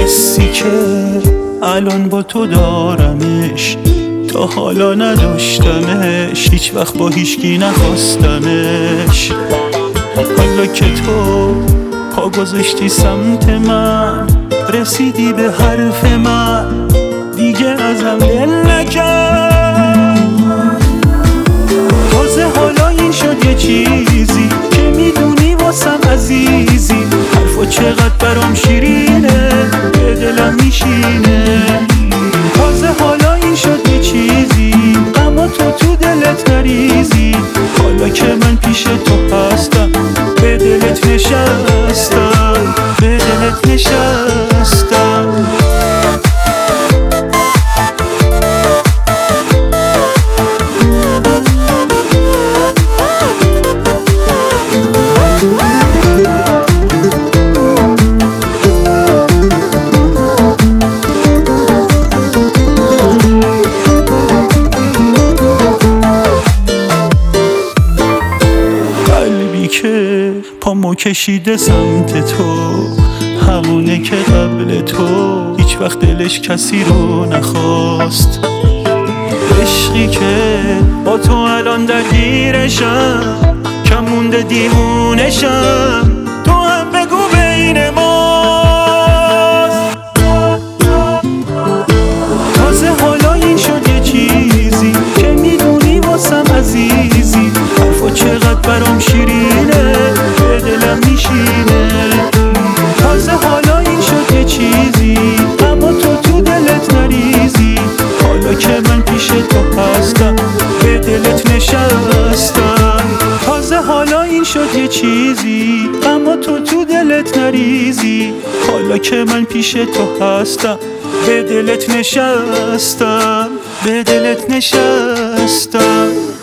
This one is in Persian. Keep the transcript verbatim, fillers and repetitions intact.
حسی که الان با تو دارمش تا حالا نداشتمش، هیچ وقت با هیچکی نخواستمش. حالا که تو پا گذاشتی سمت من، رسیدی به حرف من، دیگه ازم دل نکرد. تازه حالا این شد یه چیزی که میدونی واسم عزیزی، حرفا چقدر برام شیرینه، به دلم میشینه. تازه حالا این شد یه چیزی، اما تو تو دلت نریزی. حالا که من پیش تو هستم، به دلت نشستم، به دلت نشستم. که پامو کشیده سمت تو، همونه که قبل تو هیچ وقت دلش کسی رو نخواست. عشقی که با تو الان درگیرشم، کم مونده دیوونشم، تو هم بگو بین ماست. تازه حالا این شد یه چیزی که میدونی واسم عزیزی، حرفا چقدر برام شیرینه، به دلم میشینه. تازه حالا این شد یه چیزی، اما تو تو دلت نریزی. حالا که من پیش تو هستم، به دلت نشستم. تازه حالا این شد یه چیزی، اما تو تو دلت نریزی. حالا که من پیش تو هستم، به دلت نشستم، به دلت نشستم.